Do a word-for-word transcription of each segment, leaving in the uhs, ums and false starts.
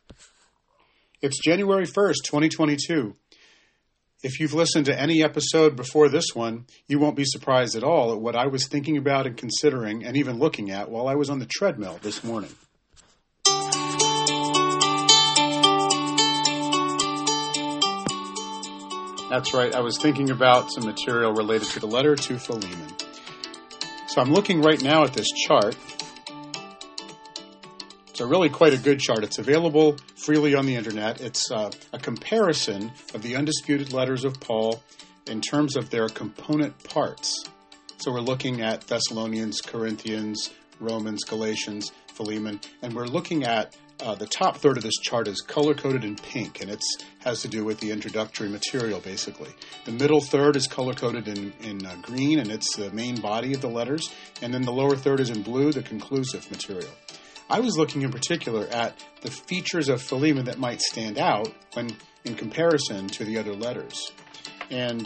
It's January first, twenty twenty-two. If you've listened to any episode before this one, you won't be surprised at all at what I was thinking about and considering and even looking at while I was on the treadmill this morning. That's right, I was thinking about some material related to the letter to Philemon. So I'm looking right now at this chart. It's a really quite a good chart. It's available freely on the internet. It's uh, a comparison of the undisputed letters of Paul in terms of their component parts. So we're looking at Thessalonians, Corinthians, Romans, Galatians, Philemon, and we're looking at uh, the top third of this chart is color-coded in pink, and it has to do with the introductory material, basically. The middle third is color-coded in, in uh, green, and it's the main body of the letters, and then the lower third is in blue, the conclusive material. I was looking in particular at the features of Philemon that might stand out when in comparison to the other letters. And,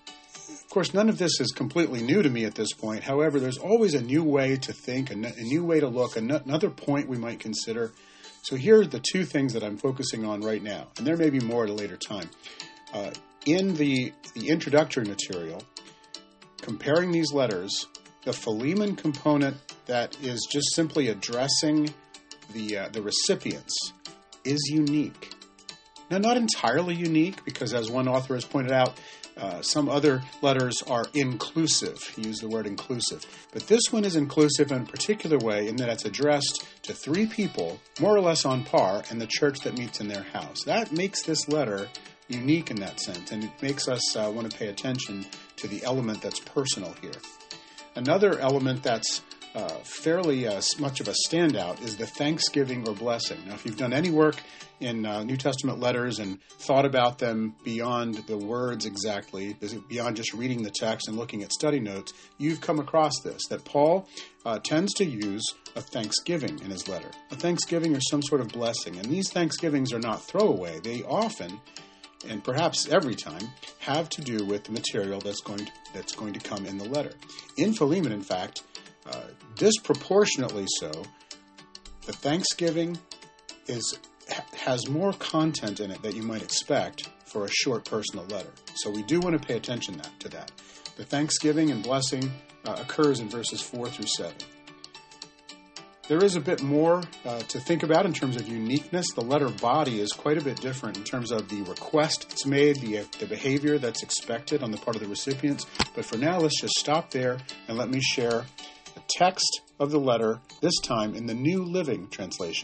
of course, none of this is completely new to me at this point. However, there's always a new way to think, a, n- a new way to look, an- another point we might consider. So here are the two things that I'm focusing on right now, and there may be more at a later time. Uh, in the, the introductory material, comparing these letters, the Philemon component that is just simply addressing the uh, the recipients is unique. Now, not entirely unique, because as one author has pointed out, uh, some other letters are inclusive. He used the word inclusive. But this one is inclusive in a particular way in that it's addressed to three people, more or less on par, in the church that meets in their house. That makes this letter unique in that sense, and it makes us uh, want to pay attention to the element that's personal here. Another element that's uh, fairly uh, much of a standout is the thanksgiving or blessing. Now, if you've done any work in uh, New Testament letters and thought about them beyond the words exactly, beyond just reading the text and looking at study notes, you've come across this, that Paul uh, tends to use a thanksgiving in his letter. A thanksgiving or some sort of blessing. And these thanksgivings are not throwaway. They often, and perhaps every time, have to do with the material that's going to, that's going to come in the letter. In Philemon, in fact, uh, disproportionately so, the thanksgiving is has more content in it that you might expect for a short personal letter. So we do want to pay attention that, to that. The thanksgiving and blessing uh, occurs in verses four through seven. There is a bit more uh, to think about in terms of uniqueness. The letter body is quite a bit different in terms of the request that's made, the, the behavior that's expected on the part of the recipients. But for now, let's just stop there and let me share the text of the letter, this time in the New Living Translation.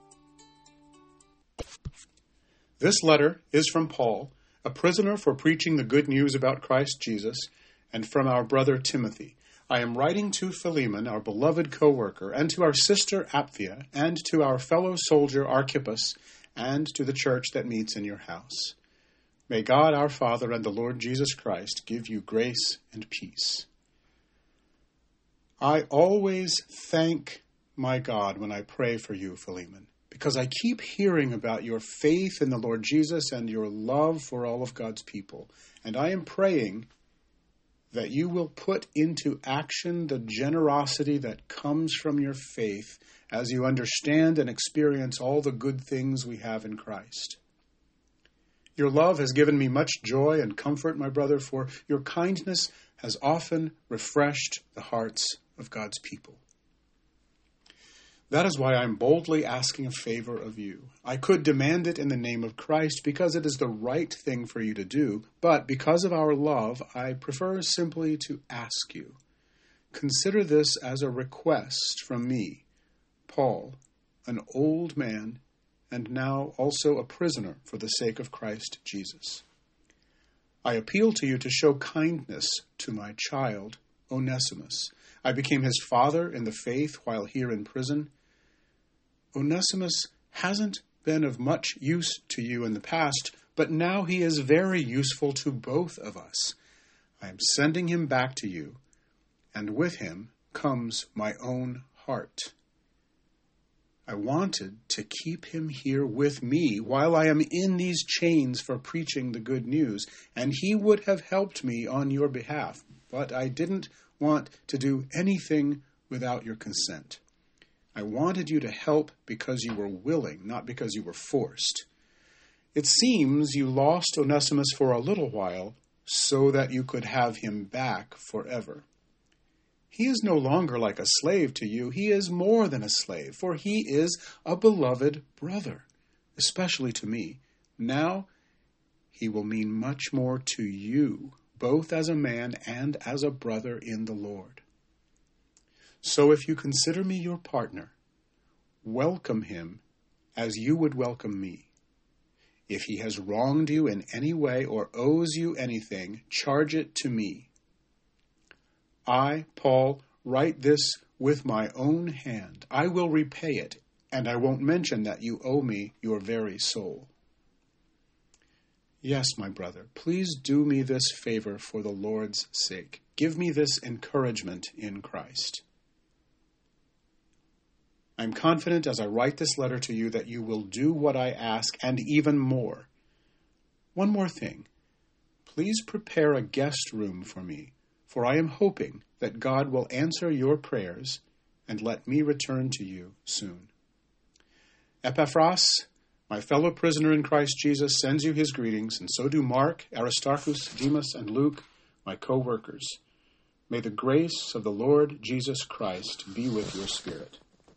This letter is from Paul, a prisoner for preaching the good news about Christ Jesus, and from our brother Timothy. I am writing to Philemon, our beloved co-worker, and to our sister Apphia, and to our fellow soldier Archippus, and to the church that meets in your house. May God our Father and the Lord Jesus Christ give you grace and peace. I always thank my God when I pray for you, Philemon, because I keep hearing about your faith in the Lord Jesus and your love for all of God's people, and I am praying that you will put into action the generosity that comes from your faith as you understand and experience all the good things we have in Christ. Your love has given me much joy and comfort, my brother, for your kindness has often refreshed the hearts of God's people. That is why I am boldly asking a favor of you. I could demand it in the name of Christ because it is the right thing for you to do, but because of our love, I prefer simply to ask you. Consider this as a request from me, Paul, an old man, and now also a prisoner for the sake of Christ Jesus. I appeal to you to show kindness to my child, Onesimus. I became his father in the faith while here in prison. Onesimus hasn't been of much use to you in the past, but now he is very useful to both of us. I am sending him back to you, and with him comes my own heart. I wanted to keep him here with me while I am in these chains for preaching the good news, and he would have helped me on your behalf, but I didn't want to do anything without your consent. I wanted you to help because you were willing, not because you were forced. It seems you lost Onesimus for a little while so that you could have him back forever. He is no longer like a slave to you. He is more than a slave, for he is a beloved brother, especially to me. Now he will mean much more to you, both as a man and as a brother in the Lord. So if you consider me your partner, welcome him as you would welcome me. If he has wronged you in any way or owes you anything, charge it to me. I, Paul, write this with my own hand. I will repay it, and I won't mention that you owe me your very soul. Yes, my brother, please do me this favor for the Lord's sake. Give me this encouragement in Christ. I'm confident as I write this letter to you that you will do what I ask and even more. One more thing. Please prepare a guest room for me, for I am hoping that God will answer your prayers and let me return to you soon. Epaphras, my fellow prisoner in Christ Jesus, sends you his greetings, and so do Mark, Aristarchus, Demas, and Luke, my co-workers. May the grace of the Lord Jesus Christ be with your spirit.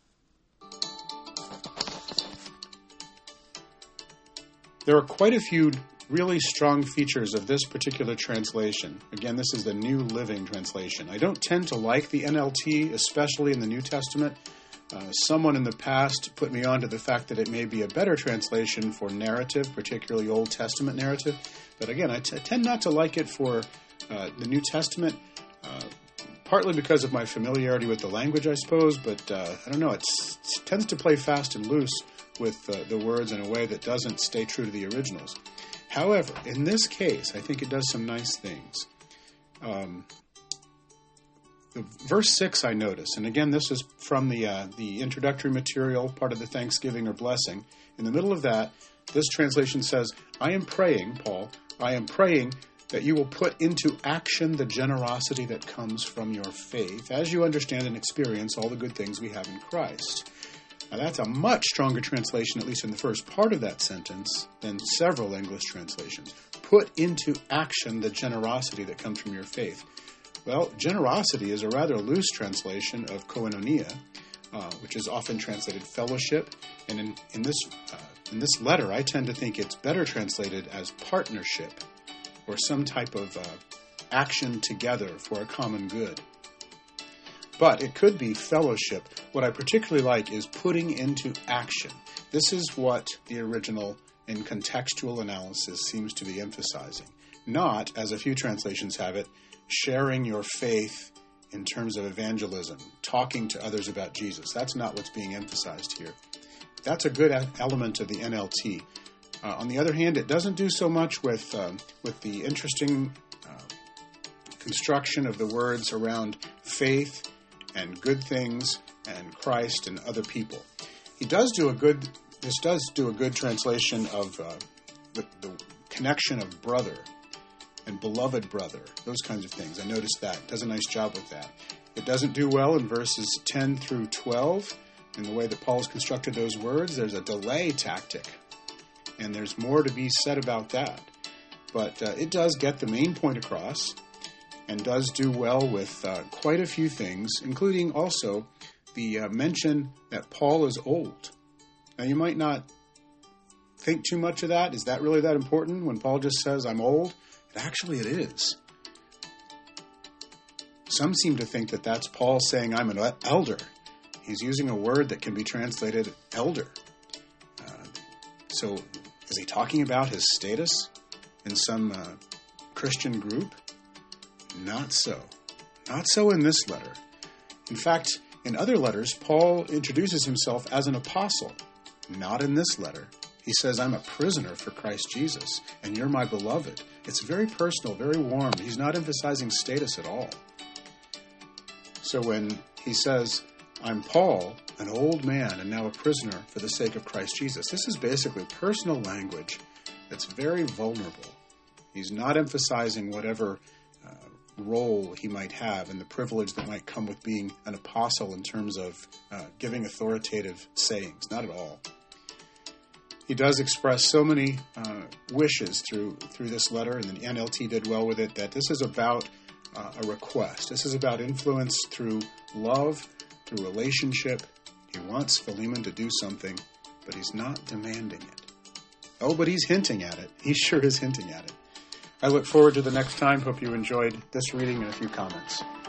There are quite a few really strong features of this particular translation. Again, this is the New Living Translation. I don't tend to like the N L T, especially in the New Testament. Uh, someone in the past put me on to the fact that it may be a better translation for narrative, particularly Old Testament narrative. But again, I, t- I tend not to like it for uh, the New Testament, uh, partly because of my familiarity with the language, I suppose. But uh, I don't know, it's, it tends to play fast and loose with uh, the words in a way that doesn't stay true to the originals. However, in this case, I think it does some nice things. Um, the verse six I notice, and again, this is from the uh, the introductory material, part of the Thanksgiving or blessing. In the middle of that, this translation says, I am praying, Paul, I am praying that you will put into action the generosity that comes from your faith, as you understand and experience all the good things we have in Christ. Now, that's a much stronger translation, at least in the first part of that sentence, than several English translations. Put into action the generosity that comes from your faith. Well, generosity is a rather loose translation of koinonia, uh, which is often translated fellowship. And in, in this uh, in this letter, I tend to think it's better translated as partnership, or some type of uh, action together for a common good. But it could be fellowship. What I particularly like is putting into action. This is what the original in contextual analysis seems to be emphasizing. Not, as a few translations have it, sharing your faith in terms of evangelism, talking to others about Jesus. That's not what's being emphasized here. That's a good element of the N L T. Uh, on the other hand, it doesn't do so much with, um, with the interesting uh, construction of the words around faith and good things, and Christ and other people. He does do a good, this does do a good translation of uh, the, the connection of brother and beloved brother, those kinds of things. I noticed that. It does a nice job with that. It doesn't do well in verses ten through twelve. In the way that Paul's constructed those words, there's a delay tactic, and there's more to be said about that. But uh, it does get the main point across, and does do well with uh, quite a few things, including also the uh, mention that Paul is old. Now, you might not think too much of that. Is that really that important when Paul just says, I'm old? Actually, it is. Some seem to think that that's Paul saying, I'm an elder. He's using a word that can be translated elder. Uh, so, is he talking about his status in some uh, Christian group? Not so. Not so in this letter. In fact, in other letters, Paul introduces himself as an apostle. Not in this letter. He says, I'm a prisoner for Christ Jesus, and you're my beloved. It's very personal, very warm. He's not emphasizing status at all. So when he says, I'm Paul, an old man and now a prisoner for the sake of Christ Jesus, this is basically personal language that's very vulnerable. He's not emphasizing whatever uh, role he might have and the privilege that might come with being an apostle in terms of uh, giving authoritative sayings. Not at all. He does express so many uh, wishes through through this letter, and the N L T did well with it, that this is about uh, a request. This is about influence through love, through relationship. He wants Philemon to do something, but he's not demanding it. Oh, but he's hinting at it. He sure is hinting at it. I look forward to the next time. Hope you enjoyed this reading and a few comments.